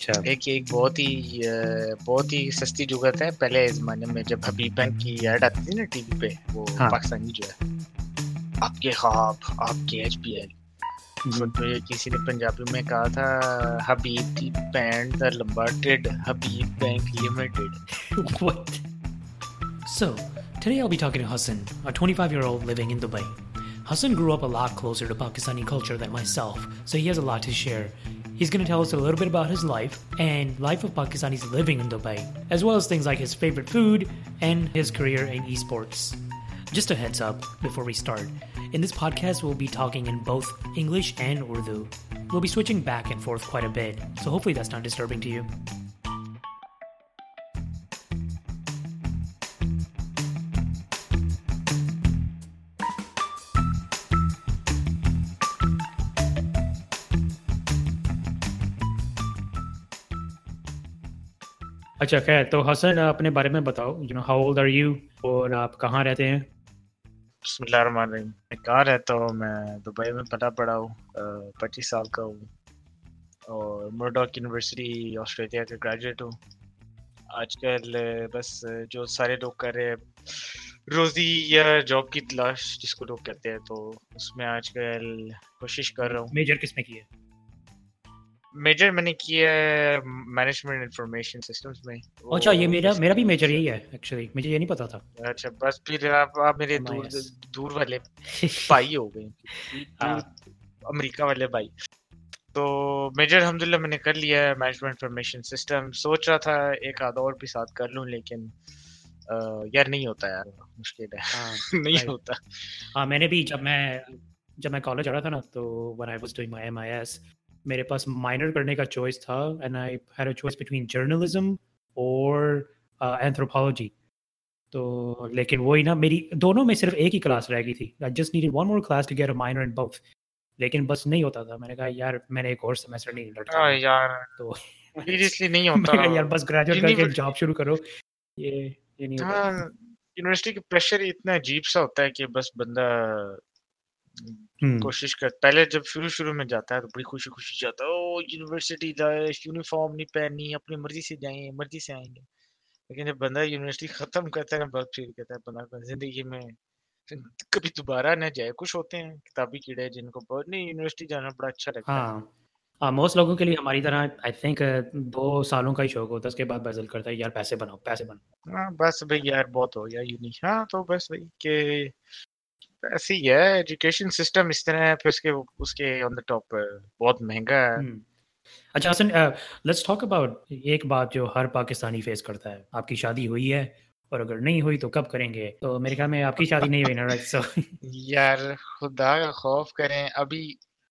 अच्छा एक बहुत ही सस्ती जुगत है पहले ज़माने में जब हबीब बैंक की ऐड आती थी ना टीवी पे वो हाँ। पाकिस्तानी जो है आपके ख्वाब आपके HBL तो किसी ने पंजाबी में कहा था हबीब दी बैंड दा लंबा टिड Habib bank limited What? So, today I'll be talking to Hassan, a 25-year-old living in Dubai. Hassan grew up a lot closer to Pakistani culture than myself, so he has a lot to share. He's going to tell us a little bit about his life and life of Pakistanis living in Dubai, as well as things like his favorite food and his career in esports. Just a heads up before we start. In this podcast, we'll be talking in both English and Urdu. We'll be switching back and forth quite a bit, so hopefully that's not disturbing to you. अच्छा खैर तो हसन अपने बारे में बताओ how old are you और आप कहाँ रहते हैं बिस्मिल्लाहिर्रहमानिर्रहीम मैं कहाँ रहता हूँ मैं दुबई में पला पड़ा हूँ 25 साल का हूँ और मुर्डॉक यूनिवर्सिटी ऑस्ट्रेलिया का ग्रेजुएट हूँ आजकल बस जो सारे लोग कर रहे हैं रोजी या जॉब की तलाश जिसको लोग कहते हैं तो उसमें आजकल कोशिश कर रहा हूँ मेजर किस में किया मेजर मैंने किया है मैनेजमेंट इंफॉर्मेशन सिस्टम्स में अच्छा ये मेरा भी मेजर यही है एक्चुअली मुझे ये नहीं पता था अच्छा बस फिर आप मेरे MIS दूर वाले भाई हो गए दूर अमेरिका वाले भाई तो मेजर अल्हम्दुलिल्लाह मैंने कर लिया है मैनेजमेंट इंफॉर्मेशन सिस्टम सोच रहा था एक आधा और भी साथ कर लूं लेकिन यार नहीं होता यार मुश्किल है नहीं होता हाँ मैंने भी जब मैं कॉलेज आ रहा था ना तो when I was doing my MIS मेरे पास माइनर करने का चॉइस था and I had a choice between journalism और एंथ्रोपोलॉजी तो लेकिन वही ना मेरी दोनों में सिर्फ एक ही क्लास रह गई थी I just needed one more class to get a minor in both लेकिन बस नहीं होता था मैंने कहा यार मैंने एक और सेमेस्टर नहीं लड़का यार तो सीरियसली नहीं होता मैंने कहा यार बस ग्रेजुएट करके जॉब शुरू करो ये नहीं होता हाँ यूनिवर्सिटी का प्रेशर इतना अजीब सा होता है कि बस बंदा कोशिश कर पहले जब शुरू में जाता है तो बड़ी खुशी खुशी जाता है ओ यूनिवर्सिटी लाइफ यूनिफॉर्म नहीं पहननी अपनी मर्जी से जाएं मर्जी से आएंगे लेकिन जब बंदा यूनिवर्सिटी खत्म करता है ना बहुत फील करता है बंदा जिंदगी में कभी दोबारा न जाए कुछ होते हैं किताबी कीड़े जिनको बहुत नहीं यूनिवर्सिटी जाना बड़ा अच्छा लगता है हाँ मोस्ट लोगों के लिए हमारी तरह आई थिंक 2 सालों का ही शौक होता है उसके बाद बदल करता है यार पैसे बनाओ हाँ बस भाई यार बहुत हो गया यूनि हाँ तो बस भाई के ऐसे ही है एजुकेशन सिस्टम इस तरह है फिर उसके ऑन द टॉप बहुत महंगा है अच्छा हसन लेट्स टॉक अबाउट एक बात जो हर पाकिस्तानी फेस करता है आपकी शादी हुई है और अगर नहीं हुई तो कब करेंगे तो मेरे ख्याल में आपकी शादी नहीं हुई ना राइट सो यार खुदा का खौफ करें अभी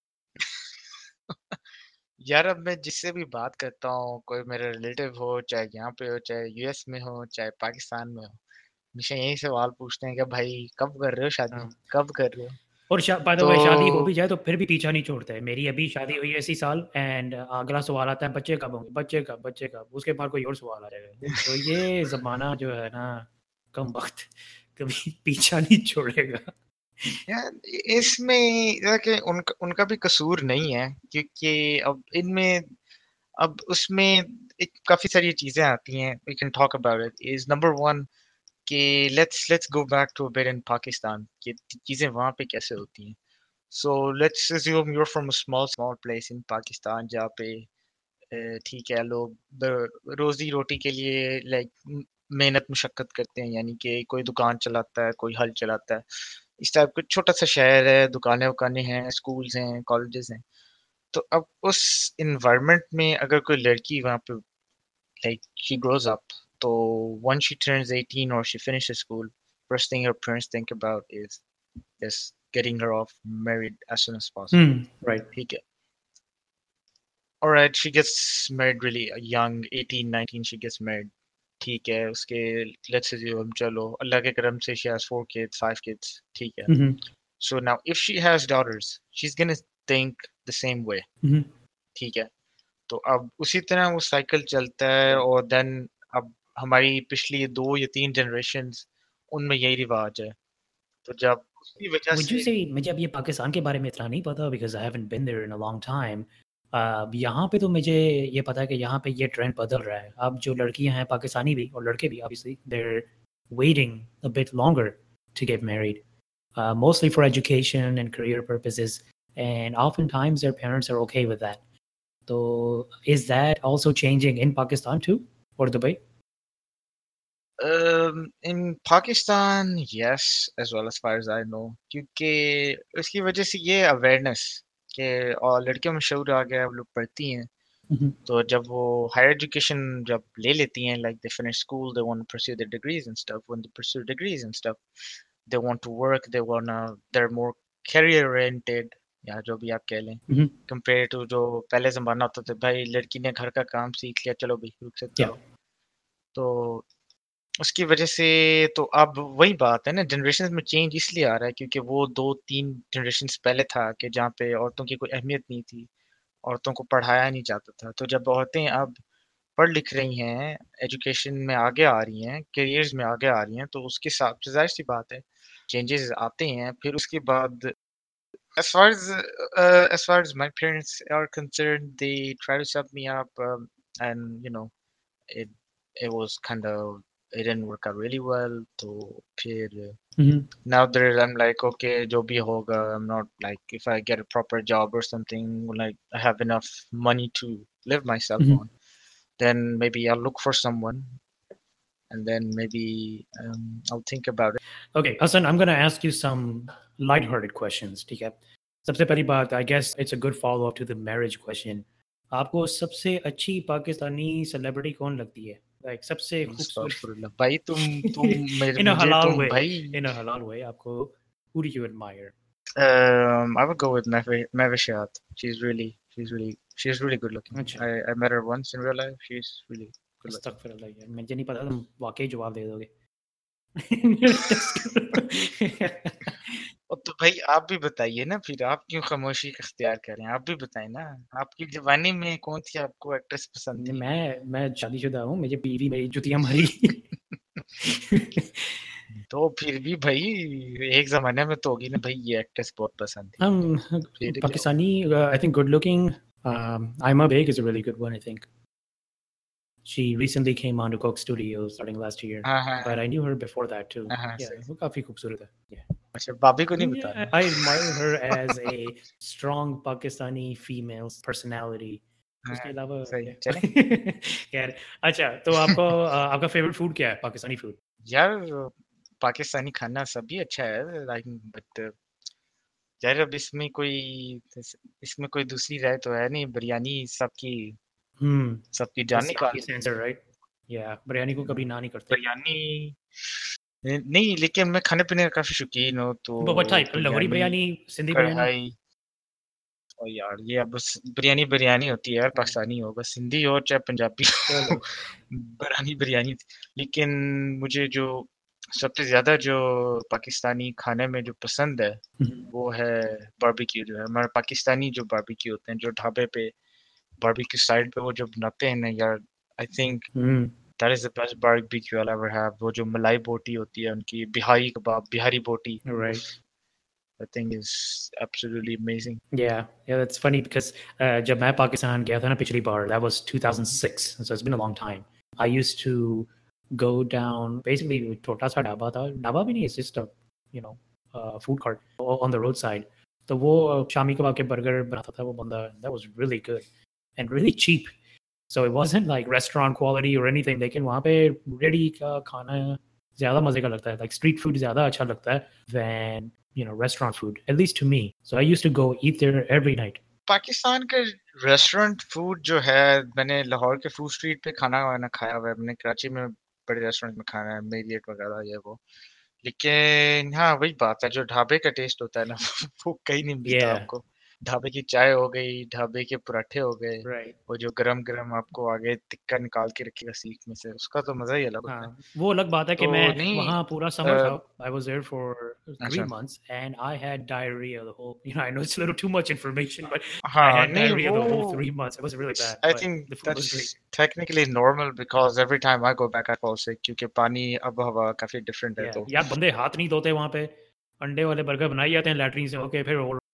यार अब मैं जिससे भी बात करता हूँ कोई मेरा रिलेटिव हो चाहे यहाँ पे हो चाहे US में हो चाहे पाकिस्तान में हो हमेशा यही सवाल पूछते हैं कि भाई कब कर रहे हो शादी कब कर रहे हो और बाय द वे शादी हो भी जाए तो फिर भी पीछा नहीं छोड़ते मेरी अभी शादी हुई है इसी साल एंड अगला सवाल आता है बच्चे कब होंगे बच्चे कब उसके बाद कोई और सवाल आ जाएगा तो ये जमाना जो है ना कम वक्त कभी पीछा नहीं छोड़ेगा यार इसमें कि उनका भी कसूर नहीं है क्योंकि अब इनमें अब उसमें काफी सारी चीजें आती हैं we can talk about it is number one कि let's go back to a bit in Pakistan कि चीजें वहां पे कैसे होती हैं so let's assume you are from a small place in Pakistan जहाँ पे ठीक है लोग रोजी रोटी के लिए लाइक मेहनत मुशक्कत करते हैं यानी कि कोई दुकान चलाता है कोई हल चलाता है इस टाइप का छोटा सा शहर है दुकानें वकानें हैं स्कूल्स हैं कॉलेजेस हैं तो अब उस इन्वायरमेंट में अगर कोई लड़की वहाँ पे लाइक शी ग्रोज अप तो once she turns 18 or she finishes school first thing her parents think about is getting her off married as soon as possible right ठीक है alright she gets married really young 18 19 she gets married ठीक है उसके let's assume चलो अल्लाह के करम से she has 4 kids 5 kids ठीक है so now if she has daughters she's gonna think the same way ठीक है तो अब उसी तरह वो साइकिल चलता है और देन अब हमारी पिछली 2 या 3 जनरेशंस उनमें यही रिवाज है तो जब उसकी वजह Would you से say मुझे अब ये पाकिस्तान के बारे में इतना नहीं पता because I haven't been there in a long time यहाँ पे तो मुझे ये पता है कि यहाँ पे ये ट्रेंड बदल रहा है। अब जो लड़कियाँ हैं पाकिस्तानी भी और लड़के भी obviously there waiting a bit longer to get married, mostly for education and career purposes, and oftentimes their parents are okay with that. So is that also changing in Pakistan too, or Dubai? In Pakistan, yes, as well as far as I know, क्योंकि उसकी वजह से ये awareness कि और लड़कियों में शऊर आ गया, वो लोग पढ़ती हैं, तो जब वो हायर एजुकेशन जब ले लेती हैं, like they finish school, they want to pursue their degrees and stuff. When they pursue degrees and stuff, they want to work, they're more career oriented, या जो भी आप कह लें, compared to जो पहले ज़माना होता था, भाई लड़की ने घर का काम सीख लिया, चलो भाई रुक सकते हो, तो उसकी वजह से तो अब वही बात है ना, जनरेशन में चेंज इसलिए आ रहा है क्योंकि वो 2-3 जनरेशंस पहले था कि जहाँ पे औरतों की कोई अहमियत नहीं थी, औरतों को पढ़ाया नहीं जाता था। तो जब औरतें अब पढ़ लिख रही हैं, एजुकेशन में आगे आ रही हैं, करियर्स में आगे आ रही हैं, तो उसके हिसाब से ज़ाहिर-सी बात है, चेंजेस आते हैं। फिर उसके बाद as far as as far as my parents are concerned, they try to set me up, and it it was kind of it didn't work out really well. तो फिर now there I'm like okay, जो भी होगा, I'm not like if I get a proper job or something, like I have enough money to live myself on, then maybe I'll look for someone, and then maybe I'll think about it. Okay, Hassan, I'm going to ask you some light-hearted questions, ठीक है? सबसे पहली बात, I guess it's a good follow-up to the marriage question. आपको सबसे अच्छी Pakistani celebrity कौन लगती है? Like सबसे खूबसूरत अस्तगफुरुल्लाह भाई, तुम in a मुझे halal तुम way, भाई in a halal way, आपको who do you admire? I would go with Mavishat. She's really good looking. अच्छा, I met her once in real life. She's really good looking. अस्तगफुरुल्लाह यार, मुझे नहीं पता, तुम वाकई जवाब दे दोगे। तो भाई आप भी बताइए ना, फिर आप क्यों खामोशी इख्तियार करें? आप भी बताएं ना, आपकी जवानी में कौन सी आपको एक्ट्रेस पसंद थी? मैं शादीशुदा हूँ, मुझे बीवी मेरी जुतियाँ मारी। तो फिर भी भाई एक जमाने में तो होगी ना भाई, ये एक्ट्रेस बहुत पसंद थी, फिर क्या हुआ? Pakistani, I think good looking. Ima Baig is a really good one, I think. She recently came on to Coke Studios starting last year, हाँ but I knew her before that too. हाँ Yeah, सही। वो काफी खूबसूरत है. Yeah. अच्छा, भाभी को नहीं बता Yeah, रहा। I admire her as a strong Pakistani female personality. उसके हाँ अलावा सही, क्या? चलें। यार, अच्छा, तो आपको आपका फेवरेट फूड क्या है? पाकिस्तानी फूड? यार पाकिस्तानी खाना सभी अच्छा है, लाइक बट यार अब इसमें कोई दूसरी राय तो है नहीं, बिरयानी सबकी सबकी जान That's the निकाल obvious answer, right? Yeah, biryani को कभी ना नहीं करते. बिरयानी नहीं, लेकिन मैं खाने पीने का काफी शौकीन हूँ, तो But what type? Lahori biryani, biryani, Sindhi biryani? कढ़ाई, और यार ये अब बस बिरयानी बिरयानी होती है यार, पाकिस्तानी हो बस, हिंदी हो चाहे पंजाबी हो, चलो. बिरयानी बिरयानी। लेकिन मुझे जो सबसे ज्यादा जो पाकिस्तानी खाने में जो पसंद है, वो है बारबेक्यू। जो है हमारे पाकिस्तानी जो बारबेक्यू होते हैं, जो ढाबे पे बारबेक्यू साइड पे वो जो बनाते हैं ना यार, I think that is the best barbecue I ever have. वो जो मलाई बोटी होती है उनकी, बिहारी कबाब, बिहारी बोटी, Right. I think is absolutely amazing. Yeah, that's funny because जब मैं पाकिस्तान गया था ना पिछली बार, that was 2006, so it's been a long time. I used to go down, basically छोटा सा ढाबा था, ढाबा भी नहीं, it's just a food cart on the roadside. तो वो शामी कबाब के बर्गर बनाता था वो बंदा, that was really good and really cheap. So it wasn't like restaurant quality or anything, लेकिन वहाँ पे रेडी का खाना ज़्यादा मज़े का लगता है, like street food ज़्यादा अच्छा लगता है than restaurant food, at least to me. So I used to go eat there every night. Pakistan के रेस्टोरेंट फूड जो है, मैंने लाहौर के फूड स्ट्रीट पे खाना वाना खाया हुआ है, मैंने कराची में बड़े रेस्टोरेंट में खाना है, मेरियट वगैरह ये वो, लेकिन हाँ वही बात है, जो ढाबे का टेस्ट होता है ना वो कहीं नहीं मिलता Yeah, आपको। ढाबे की चाय हो गई, ढाबे के पराठे हो गए, right. वो जो गरम गरम आपको आगे टिक्का निकाल के रखेगा सीख में से, उसका तो मजा ही अलग होता है। हाँ, वो अलग बात है कि तो मैं नहीं वहाँ पूरा समर था. I was there for 3 अच्छा months and I had diarrhea the whole. I know it's a little too much information, but I हाँ had नहीं diarrhea the whole वो 3 months. It was really bad, I but think the food was that's great. technically normal because every time I go back I fall sick, क्योंकि पानी अब हवा काफी different है Yeah, तो यार बंदे हाथ नहीं धोते वहाँ पे. अंडे वाले बर्गर बनाए जाते हैं लैट्रिन से होके, फिर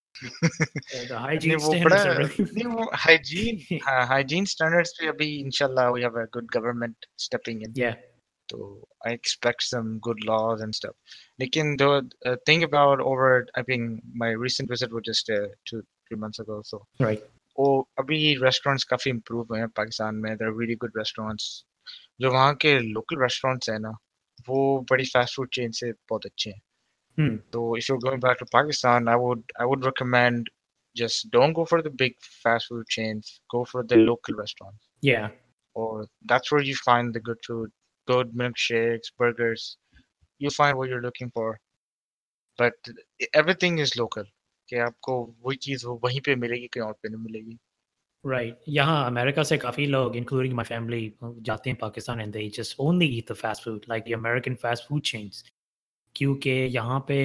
The नहीं hygiene वो बड़ा standards are नहीं really वो हाइजीन स्टैंडर्ड्स पे अभी इंशाल्लाह we have a good government stepping in. yeah. So I expect some good laws and stuff. लेकिन the thing about over I think my recent visit was just 2-3 months ago. So Right. वो अभी restaurants काफी improve हुए हैं पाकिस्तान में. There are really good restaurants. जो वहाँ के local restaurants हैं ना वो बड़ी fast food chain से बहुत अच्छे हैं. So if you're going back to Pakistan, I would recommend just don't go for the big fast food chains. Go for the local restaurants. Yeah. Or that's where you find the good food, good milkshakes, burgers. You find what you're looking for. But everything is local. कि आपको वही चीज़ वो वहीं पे मिलेगी कहीं और पे नहीं मिलेगी. Right. यहाँ अमेरिका से काफ़ी लोग, including my family, जाते हैं Pakistan and they just only eat the fast food, like the American fast food chains. क्योंकि यहाँ पे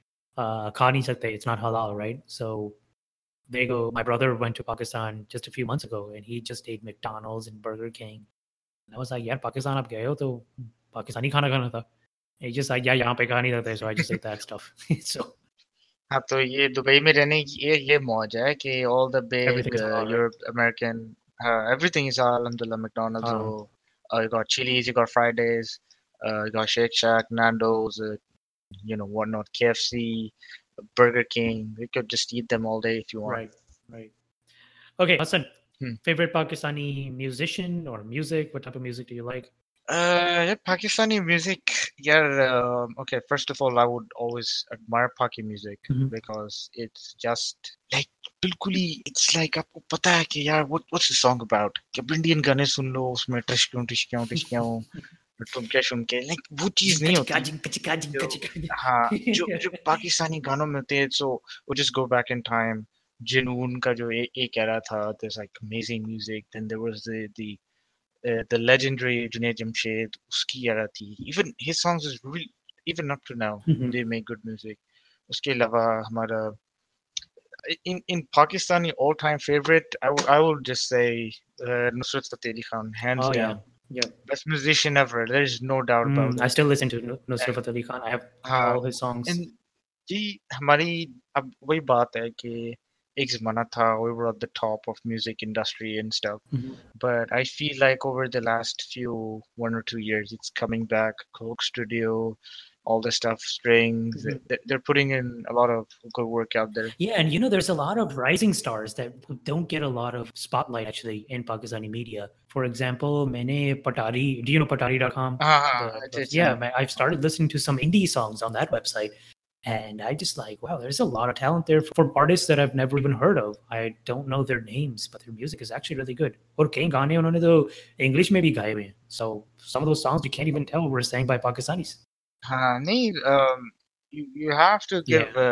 खा नहीं सकते, it's not halal, right? So they go. My brother went to Pakistan just a few months ago, and he just ate McDonald's and Burger King. And I was like, यार पाकिस्तान आप गए हो तो पाकिस्तानी खाना खाना था. He just like, yeah, यहाँ पे खा नहीं सकते, so I just ate that stuff. So हाँ तो ये दुबई में रहने की ये मौज है कि all the everything big is halal, right? Europe American everything is halal. Alhamdulillah, McDonald's. You got Chili's, you got Fridays, you got Shake Shack, Nando's, you know whatnot, KFC, Burger King. You could just eat them all day if you want. Right, right. Okay, Hassan, Hmm. favorite Pakistani musician or music? What type of music do you like? Yeah, Pakistani music. Yeah. Okay. First of all, I would always admire Paki music because it's just like बिल्कुली it's like आपको पता है कि यार what's the song about? कि Indian गाने सुन लो उसमें टशक्यों टुमके शुमके like वो चीज नहीं होती. हाँ जो पाकिस्तानी गानों में होते हैं so we'll just go back in time. जुनून का जो एक era था, there's like amazing music. Then there was the legendary Junaid Jamshed, uski era thi. Even his songs is really, even up to now, they make good music. Uske alawa hamara in Pakistani all-time favorite, I would just say Nusrat Fateh Ali Khan, hands down. Yeah. Best musician ever. There's no doubt about it. I still listen to Nusrat Fateh Ali Khan. I have all his songs. And जी हमारी अब वही बात है कि एक ज़माना था we were at the top of music industry and stuff. But I feel like over the last 1 or 2 years it's coming back. Coke Studio, all the stuff, strings, they're putting in a lot of good work out there. Yeah, and you know there's a lot of rising stars that don't get a lot of spotlight actually in Pakistani media. For example, मैंने Patari, do you know Patari.com? Yeah, I've started listening to some indie songs on that website. And I just like, wow, there's a lot of talent there for artists that I've never even heard of. I don't know their names, but their music is actually really good. और कई गाने उन्होंने तो English में भी गाए हुए हैं. So some of those songs you can't even tell were sang by Pakistanis. हाँ नहीं, you have to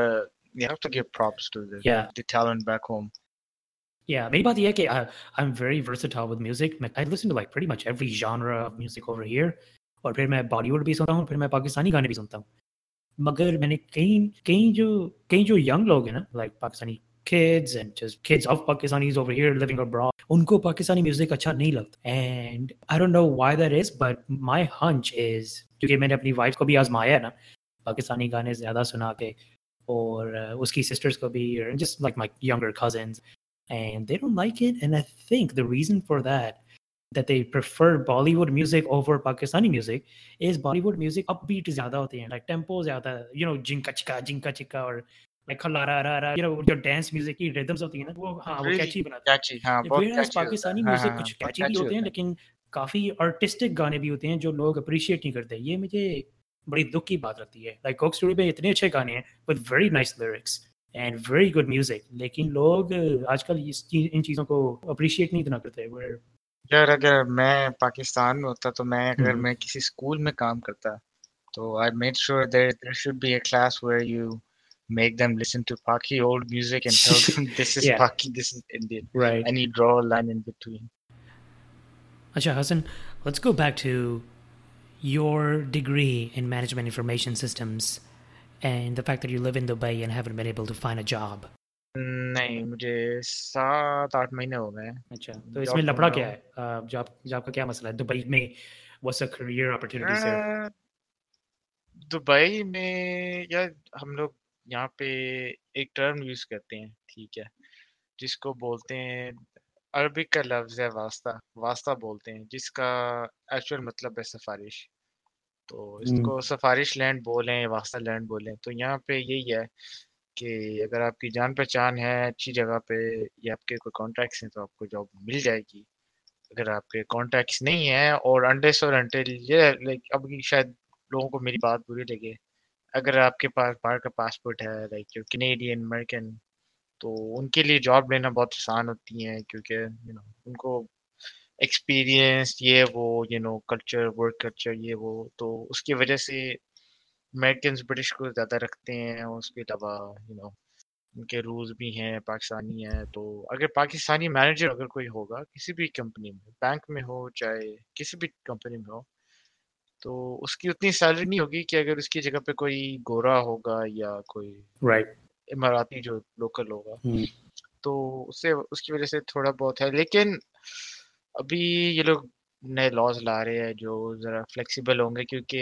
give props to the talent back home. Yeah, मेरी बात ये है कि I'm very versatile with music. I listen to like pretty much every genre of music over here. और फिर मैं Bollywood भी सुनता हूँ, फिर मैं पाकिस्तानी गाने भी सुनता हूँ. मगर मैंने कई जो young लोग हैं ना, like Pakistani kids and just kids of Pakistanis over here living abroad, उनको पाकिस्तानी music अच्छा नहीं लगता. And I don't know why that is, but my hunch is क्योंकि मैंने अपनी wife को भी आजमाया है ना पाकिस्तानी गाने ज़्यादा सुना के, और उसकी sisters को भी, or just like my younger cousins, and they don't like it. And I think the reason for that they prefer Bollywood music over Pakistani music is Bollywood music upbeat ज़्यादा होते हैं, like tempo ज़्यादा, you know, jinka chika or like khalara, you know, your dance music की rhythms होती हैं ना, वो वो catchy बनाते हैं. Whereas Pakistani music कुछ catchy भी होते हैं, लेकिन काफी artistic गाने भी होते हैं जो लोग appreciate नहीं करते. ये मुझे बड़ी दुख की बात लगती है. Like Coke Studio में इतने अच्छे गाने हैं with very nice lyrics and very good music, लेकिन लोग आजकल इन चीजों को appreciate नहीं इतना करते. यार अगर मैं पाकिस्तान में होता तो अगर मैं किसी स्कूल में काम करता तो I made sure there should be a class where you make them listen to Paki old music and tell them this is Paki, this is Indian. Right. And you draw a line in between. Acha Hassan, let's go back to your degree in management information systems and the fact that you live in Dubai and haven't been able to find a job. नहीं, मुझे 7-8 महीने हो गए. अच्छा, तो इसमें लफड़ा क्या है? जॉब का क्या मसला है दुबई में? What's the career opportunities there? Dubai में यार हम लोग यहाँ पे एक टर्म यूज़ करते हैं, ठीक है, जिसको बोलते हैं, अरबिक का लफ्ज़ है वास्ता, वास्ता बोलते हैं, जिसका एक्चुअल मतलब है सिफ़ारिश। तो हम्म, इसको सिफ़ारिश लैंड बोलें, वास्ता लैंड बोलें, तो यहाँ पे यही है कि अगर आपकी जान-पहचान है अच्छी जगह पे या आपके कोई कॉन्टैक्ट्स हैं, तो आपको जॉब मिल जाएगी। अगर आपके कॉन्टैक्ट्स नहीं हैं और अनलेस और अनटिल ये लाइक अभी शायद लोगों को मेरी बात बुरी लगे, अगर आपके पास बाहर का पासपोर्ट है लाइक यू कैनेडियन, अमेरिकन, तो उनके लिए जॉब लेना बहुत आसान होती है क्योंकि उनको एक्सपीरियंस ये वो कल्चर, वर्क कल्चर ये वो, तो उसकी वजह से अमेरिकन्स ब्रिटिश को ज़्यादा रखते हैं और उसके अलावा उनके रूल्स भी हैं, पाकिस्तानी है, तो अगर पाकिस्तानी मैनेजर अगर कोई होगा किसी भी कंपनी में, बैंक में हो चाहे किसी भी कंपनी में हो, तो उसकी उतनी सैलरी नहीं होगी कि अगर उसकी जगह पे कोई गोरा होगा या कोई राइट। इमाराती जो लोकल होगा, हम्म, तो उससे उसकी वजह से थोड़ा बहुत है। लेकिन अभी ये लोग नए लॉज ला रहे हैं जो ज़रा फ्लेक्सिबल होंगे क्योंकि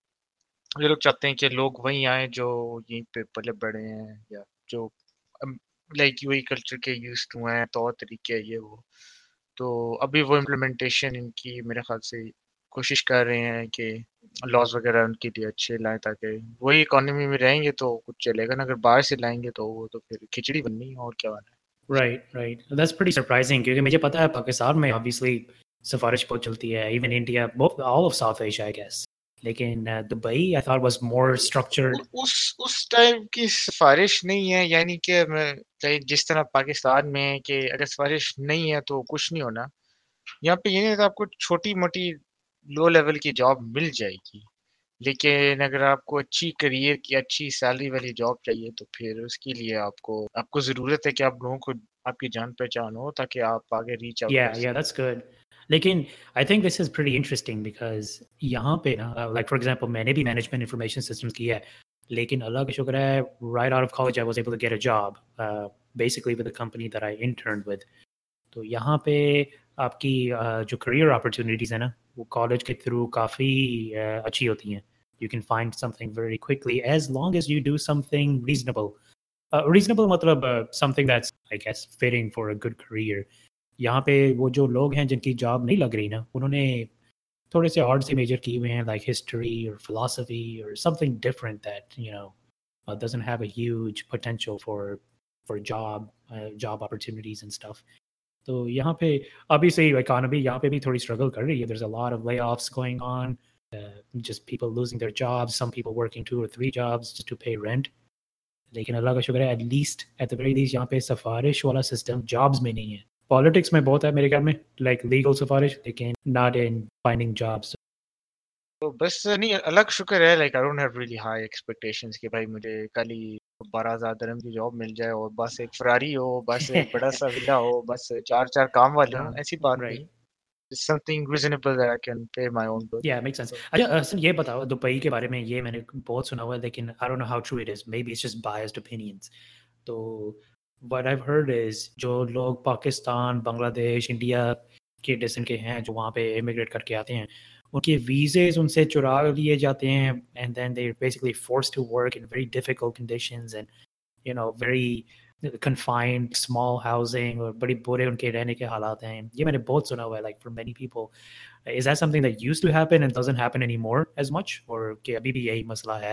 ये लोग चाहते हैं कि लोग वहीं आए जो यहीं पे पले बड़े हैं या जो लाइक यूएई कल्चर के यूज टू हैं, तौर तरीके ये वो। तो अभी वो इम्प्लीमेंटेशन इनकी मेरे ख्याल से कोशिश कर रहे हैं कि लॉज वगैरह उनके लिए अच्छे लाएं ताकि वही इकोनॉमी में रहेंगे तो कुछ चलेगा ना, अगर बाहर से लाएंगे तो वो तो फिर खिचड़ी बननी है और क्या बनना है। Right right, that's pretty surprising क्योंकि मुझे पता है पाकिस्तान में ऑब्वियसली सिफारिश बहुत चलती है, even India, both all of South Asia I guess, लेकिन Dubai I thought was more structured. उस टाइप की सिफारिश नहीं है, यानी कि मैं चाहे जिस तरह पाकिस्तान में है कि अगर सिफारिश नहीं है तो कुछ नहीं होना, यहाँ पे ये नहीं था, आपको छोटी मोटी लो लेवल की जॉब मिल जाएगी। लेकिन अगर आपको अच्छी करियर की अच्छी सैलरी वाली जॉब चाहिए तो फिर उसके लिए आपको आपको ज़रूरत है कि आप लोगों को आपकी जान पहचान हो ताकि आप आगे रीच आउट कर या दैट्स गुड, लेकिन I think this is pretty interesting because यहाँ पे ना लाइक फॉर एग्जांपल मैंने भी मैनेजमेंट इंफॉर्मेशन सिस्टम्स किया है, लेकिन अल्लाह का शुक्र है right out of college I was able to get a job basically with the company that I intern with. तो यहाँ पे आपकी जो करियर अपॉर्चुनिटीज़ है ना वो कॉलेज के थ्रू काफ़ी अच्छी होती हैं। You can find something very quickly as long as you do something reasonable. Reasonable मतलब something that's I guess fitting for a good career. यहाँ पे वो जो लोग हैं जिनकी जॉब नहीं लग रही ना उन्होंने थोड़े से और से मेजर किए हुए हैं लाइक हिस्ट्री और फिलोसफी और something different that doesn't have a huge potential for job opportunities and stuff. तो यहाँ पे अभी से इकोनॉमी यहाँ पे भी थोड़ी स्ट्रगल कर रही है। There's a lot of layoffs going on, just people losing their jobs, some people working 2 or 3 jobs just to pay rent. लेकिन अल्लाह का शुक्र है at the very least यहाँ पे सिफारिश वाला सिस्टम जॉब्स में नहीं है। पॉलिटिक्स में बहुत है मेरे ख्याल में लाइक लीगल सिफारिश, लेकिन नॉट इन फाइंडिंग जॉब्स। तो बस नहीं, अलग शुक्र है, like I don't have really high expectations कि भाई मुझे कल ही 12,000 दिरहम की जॉब मिल जाए और बस एक फरारी हो, बस एक बड़ा सा विला हो, बस चार चार काम वाले हो, ऐसी बात नहीं। Right, It's something reasonable that I can pay my own bill. या मेक सेंस। अच्छा हसन ये बताओ दुबई के बारे में, ये मैंने बहुत सुना हुआ है लेकिन I don't know how true it is, maybe it's just biased opinions. तो व्हाट आई हर्ड इज जो लोग पाकिस्तान, बांग्लादेश, इंडिया के डिसन के हैं जो वहाँ पे इमिग्रेट करके आते हैं उनके वीज़ेज उनसे चुरा लिए जाते हैं and then they basically forced to work in very difficult conditions and very confined small housing और बड़ी बुरे उनके रहने के हालात हैं। ये मैंने बहुत सुना हुआ है like for many people. Is that something that used to happen and doesn't happen anymore as much, or कि अभी भी यही मसला है?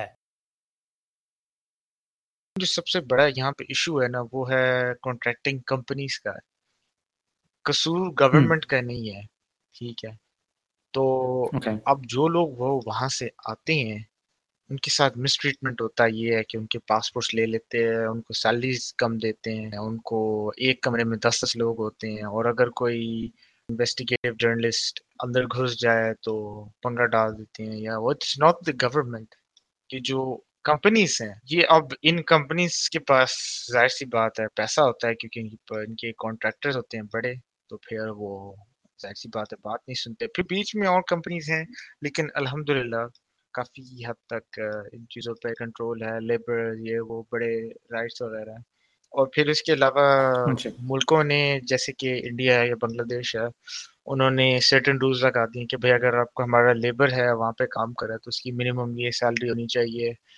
जो सबसे बड़ा यहाँ पे इशू है ना वो है कॉन्ट्रैक्टिंग कंपनीज का, कसूर गवर्नमेंट का नहीं है, ठीक है। तो Okay. अब जो लोग वो वहां से आते हैं उनके साथ मिसट्रीटमेंट होता है, ये है कि उनके पासपोर्ट्स ले लेते हैं, उनको सैलरीज कम देते हैं, उनको एक कमरे में 10-10 लोग होते हैं, और अगर कोई इन्वेस्टिगेटिव जर्नलिस्ट अंदर घुस जाए तो पंगा डाल देते हैं। या वो इट्स नॉट द गवर्नमेंट की जो कंपनीज हैं, ये अब इन कंपनीज के पास जाहिर सी बात है पैसा होता है क्योंकि इनके कॉन्ट्रैक्टर्स होते हैं बड़े, तो फिर वो जाहिर सी बात है बात नहीं सुनते। फिर बीच में और कंपनीज हैं लेकिन अल्हम्दुलिल्लाह काफ़ी हद तक इन चीज़ों पे कंट्रोल है, लेबर ये वो बड़े राइट्स वगैरह। और फिर इसके अलावा अच्छा। मुल्कों ने जैसे कि इंडिया है या बांग्लादेश है, उन्होंने सर्टेन रूल्स लगा दिए कि भाई अगर आपको हमारा लेबर है वहाँ पे काम कर रहा है तो उसकी मिनिमम ये सैलरी होनी चाहिए,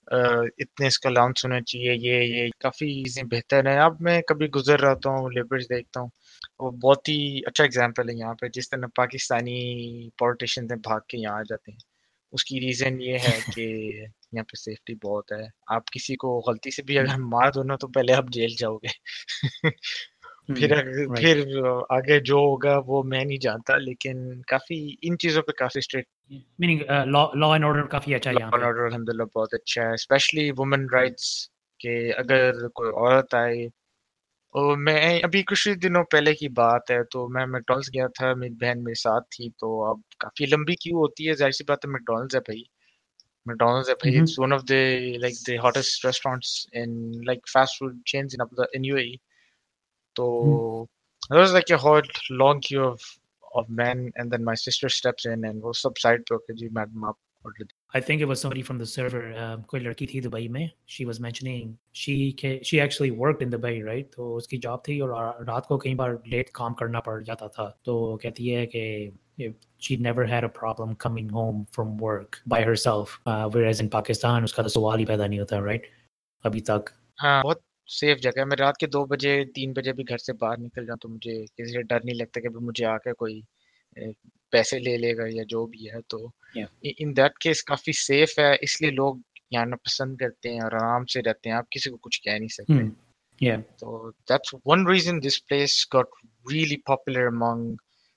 इतने इसका अलाउंस होना चाहिए, ये काफ़ी चीज़ें बेहतर हैं। अब मैं कभी गुजर रहा हूँ, लिबर्स देखता हूँ, वो बहुत ही अच्छा एग्जांपल है यहाँ पे, जिस तरह पाकिस्तानी पॉलिटिशियंस हैं भाग के यहाँ आ जाते हैं। उसकी रीज़न ये है कि यहाँ पे सेफ्टी बहुत है। आप किसी को गलती से भी अगर मार दो ना तो पहले आप जेल जाओगे। फिर right. फिर आगे जो होगा वो मैं नहीं जानता, लेकिन काफ़ी इन चीज़ों पे काफ़ी strict Meaning law and order काफी अच्छा है लॉ यहाँ एंड पे. ऑर्डर अल्हम्दुलिल्लाह बहुत अच्छा है, स्पेशली वुमेन राइट्स के अगर कोई औरत आए। और मैं अभी कुछ ही दिनों पहले की बात है, तो मैं मैकडॉनल्ड्स गया था, मेरी बहन मेरे साथ थी, तो अब काफ़ी लंबी क्यू होती है, ज़ाहिर सी बात है, मैकडॉनल्ड्स है भाई, Mm-hmm. It's one of the like the hottest restaurants in like fast food chains in UAE. तो there was like a whole long queue of men, and then my sister steps in and वो सब side पे होके, जी madam आप order. I think it was somebody from the server. कोई लड़की थी दुबई में. She was mentioning she actually worked in Dubai, right? तो उसकी जॉब थी और रात को कई बार लेट काम करना पड़ जाता था. तो कहती है कि she never had a problem coming home from work by herself. Whereas in Pakistan उसका तो सवाल ही पैदा नहीं होता, right? अभी तक. हाँ, बहुत सेफ जगह है। मैं रात के 2 बजे 3 बजे भी घर से बाहर निकल जाऊँ तो मुझे किसी से डर नहीं लगता कि अभी मुझे आके कोई पैसे ले लेगा या जो भी है। तो Yeah. इन दैट केस काफ़ी सेफ है, इसलिए लोग यहाँ आना पसंद करते हैं और आराम से रहते हैं, आप किसी को कुछ कह नहीं सकते। Yeah. तो that's one reason this place got really popular among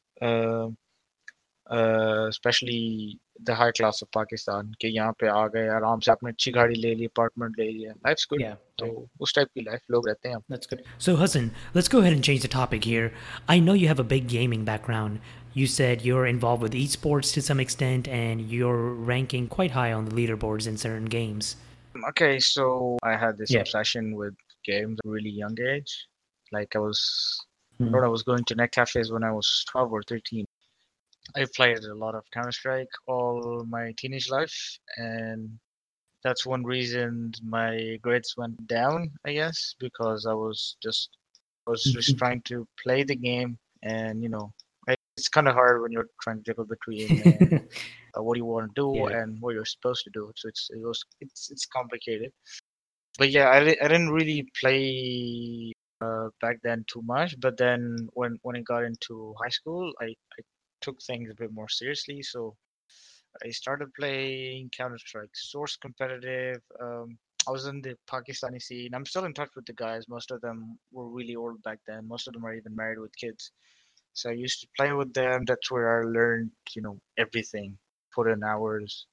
specially the high class of Pakistan, के यहाँ पे आ गए, आराम से आपने अच्छी गाड़ी ले ली, अपार्टमेंट ले लिया, लाइफ्स गुड। Yeah. तो Right. उस टाइप की लाइफ लोग रहते हैं। That's good. So, Hassan, let's go ahead and change the topic here. I know you have a big gaming background. You said you're involved with esports to some extent, and you're ranking quite high on the leaderboards in certain games. Okay, so I had this Yeah. obsession with games at a really young age. Like I Mhm. was going to net cafes when I was 12 or 13. I played a lot of Counter-Strike all my teenage life, and that's one reason my grades went down, I guess, because I was just trying to play the game, and it's kind of hard when you're trying to juggle between what you want to do Yeah. and what you're supposed to do. So it's complicated. But yeah, I didn't really play back then too much. But then when I got into high school, I took things a bit more seriously. So I started playing Counter Strike, Source competitive. I was in the Pakistani scene. I'm still in touch with the guys. Most of them were really old back then. Most of them are even married with kids. So I used to play with them. That's where I learned, everything. Put in hours.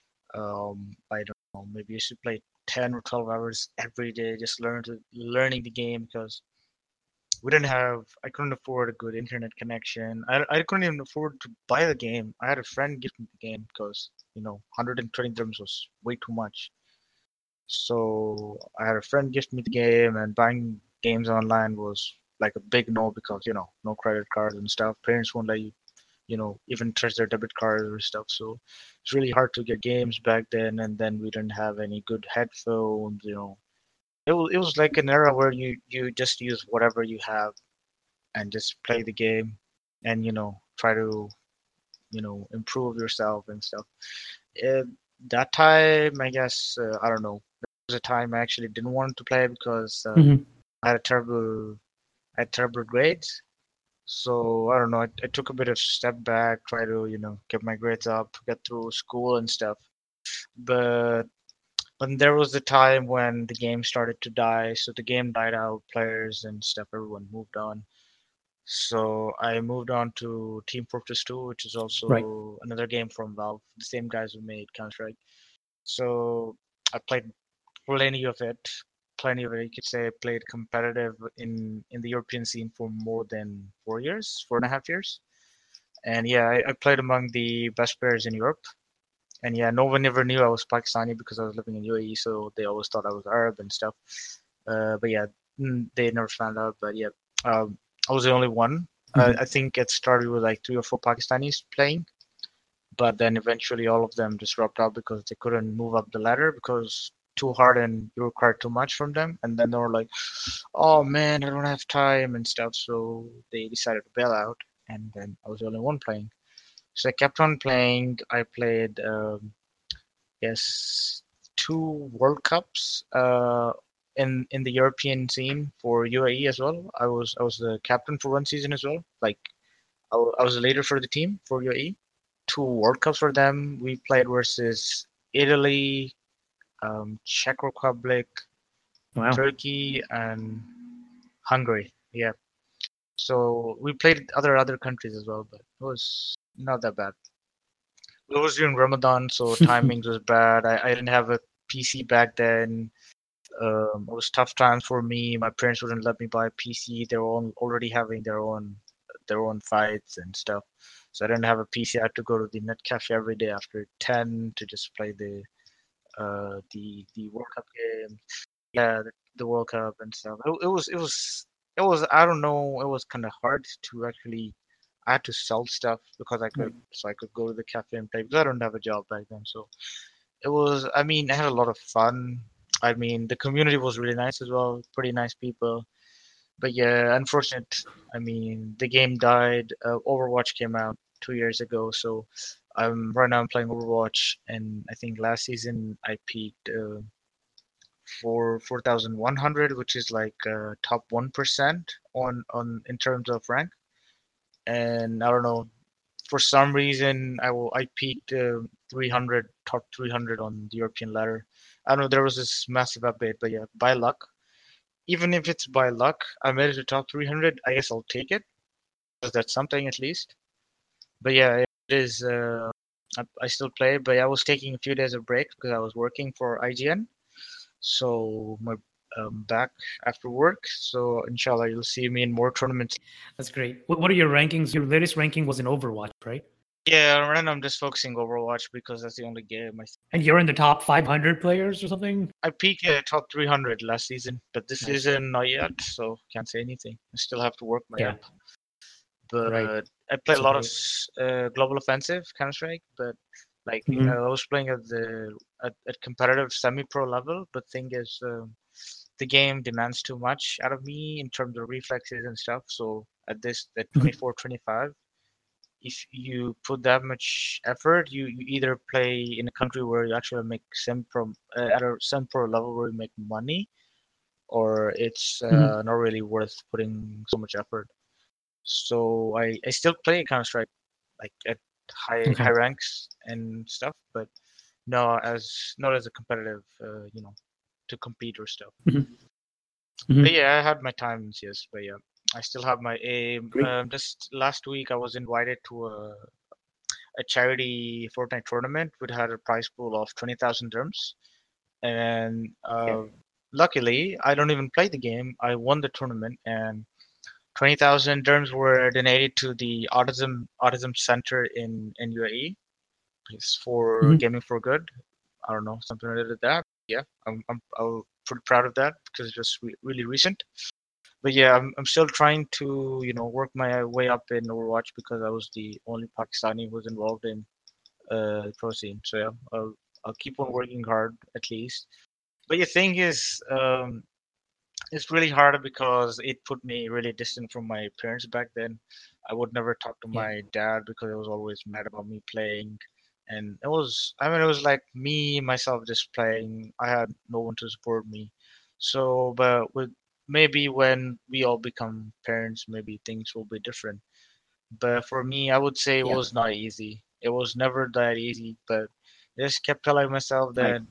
I don't know, maybe used to play 10 or 12 hours every day, just learning the game, because I couldn't afford a good internet connection. I couldn't even afford to buy the game. I had a friend gift me the game because, 120 dirhams was way too much. So I had a friend gift me the game, and buying games online was like a big no because, no credit cards and stuff. Parents won't let you, even touch their debit cards or stuff. So it's really hard to get games back then. And then we didn't have any good headphones. It was like an era where you just use whatever you have and just play the game, and try to improve yourself and stuff. Uh, that time, I guess, I don't know. There was a time I actually didn't want to play because Mhm. I had terrible grades. So I don't know. I took a bit of step back, try to get my grades up, get through school and stuff. But when there was the time when the game started to die, so the game died out, players and stuff, everyone moved on. So I moved on to Team Fortress 2, which is Right. also another game from Valve, the same guys who made Counter Strike. So I played plenty of it, plenty of it. You could say I played competitive in the European scene for more than 4 years, 4.5 years. And yeah, I played among the best players in Europe. And yeah, no one ever knew I was Pakistani because I was living in UAE, so they always thought I was Arab and stuff. But yeah, they never found out. But yeah, I was the only one. I think it started with like 3 or 4 Pakistanis playing, but then eventually all of them just dropped out because they couldn't move up the ladder because too hard and you required too much from them. And then they were like, "Oh man, I don't have time and stuff," so they decided to bail out. And then I was the only one playing. So I kept on playing. I played, yes, 2 World Cups in the European scene for UAE as well. I was the captain for one season as well. Like I was a leader for the team for UAE. 2 World Cups for them. We played versus Italy, Czech Republic, Wow. Turkey, and Hungary. Yeah. So we played other countries as well, but it was not that bad. It was during Ramadan, so timings was bad. I didn't have a PC back then. It was tough times for me. My parents wouldn't let me buy a PC. They were all already having their own fights and stuff. So I didn't have a PC. I had to go to the net cafe every day after 10 to just play the World Cup game. Yeah, the World Cup and stuff. It was I don't know. It was kind of hard to actually. I had to sell stuff because I could go to the cafe and play because I don't have a job back then. So it was. I mean, I had a lot of fun. I mean, the community was really nice as well. Pretty nice people. But yeah, unfortunate. I mean, the game died. Overwatch came out 2 years ago, so right now I'm playing Overwatch, and I think last season I peaked for 4,100, which is like top 1% on in terms of rank. And I don't know, for some reason I peaked 300, top 300 on the European ladder. I don't know, there was this massive update, but yeah, by luck, even if it's by luck, I made it to top 300. I guess I'll take it because that's something at least. But yeah, it is. I still play, but I was taking a few days of break because I was working for IGN. So my back after work. So inshallah, you'll see me in more tournaments. That's great. What are your rankings? Your latest ranking was in Overwatch, right? Yeah, right now I'm just focusing Overwatch because that's the only game And you're in the top 500 players or something? I peaked at top 300 last season, but this season not yet, so can't say anything. I still have to work my up. But I play a lot of Global Offensive, Counter-Strike, but like I was playing at competitive semi-pro level, but thing is the game demands too much out of me in terms of reflexes and stuff. So at 24, 25, if you put that much effort, you either play in a country where you actually make semi-pro at a semi-pro level where you make money, or it's not really worth putting so much effort. So I still play Counter-Strike like at high ranks and stuff, but not as a competitive, to compete or stuff. But yeah, I had my times, yes, but yeah, I still have my aim. Just last week, I was invited to a charity Fortnite tournament, which had a prize pool of 20,000 dirhams, and luckily, I don't even play the game. I won the tournament, and 20,000 dirhams were donated to the autism center in UAE. It's for Gaming for Good. I don't know, something related to that. Yeah, I'm pretty proud of that because it's just really recent. But yeah, I'm still trying to work my way up in Overwatch because I was the only Pakistani who was involved in the pro scene. So yeah, I'll keep on working hard at least. But the thing is, it's really hard because it put me really distant from my parents back then. I would never talk to my dad because he was always mad about me playing. And it was like myself just playing. I had no one to support me. So, but maybe when we all become parents, maybe things will be different. But for me, I would say it was not easy. It was never that easy, but I just kept telling myself that,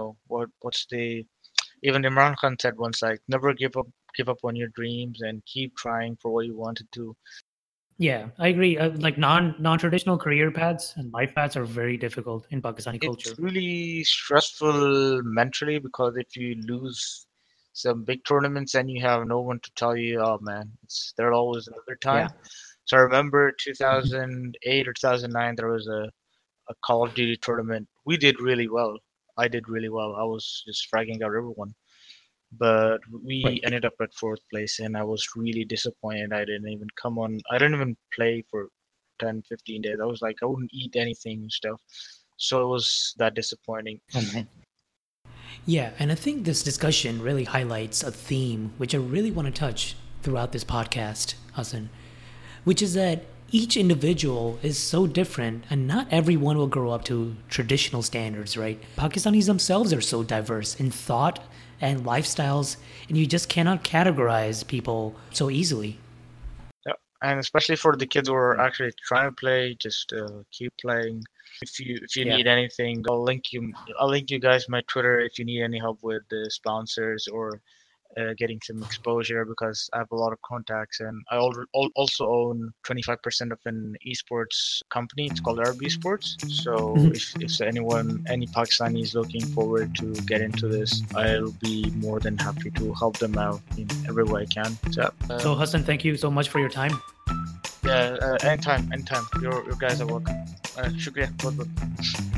even Imran Khan said once, like, never give up on your dreams and keep trying for what you wanted to. Yeah, I agree. Like non-traditional career paths and life paths are very difficult in Pakistani culture. It's really stressful mentally because if you lose some big tournaments and you have no one to tell you, oh man, there's always another time. Yeah. So I remember 2008 or 2009, there was a Call of Duty tournament. We did really well. I did really well. I was just fragging out everyone. But we ended up at 4th place, and I was really disappointed. I didn't even play for 10, 15 days. I was like, I wouldn't eat anything and stuff. So it was that disappointing. Oh, man. Yeah, and I think this discussion really highlights a theme which I really want to touch throughout this podcast, Hassan, which is that each individual is so different, and not everyone will grow up to traditional standards, right? Pakistanis themselves are so diverse in thought and lifestyles, and you just cannot categorize people so easily. Yeah, and especially for the kids who are actually trying to play, just keep playing. If you need anything, I'll link you guys my Twitter if you need any help with the sponsors or getting some exposure, because I have a lot of contacts, and I also own 25% of an esports company. It's called Arab Esports. So if any Pakistani is looking forward to get into this, I'll be more than happy to help them out in every way I can. So Hassan, thank you so much for your time. Yeah, anytime. You guys are welcome. Shukriya.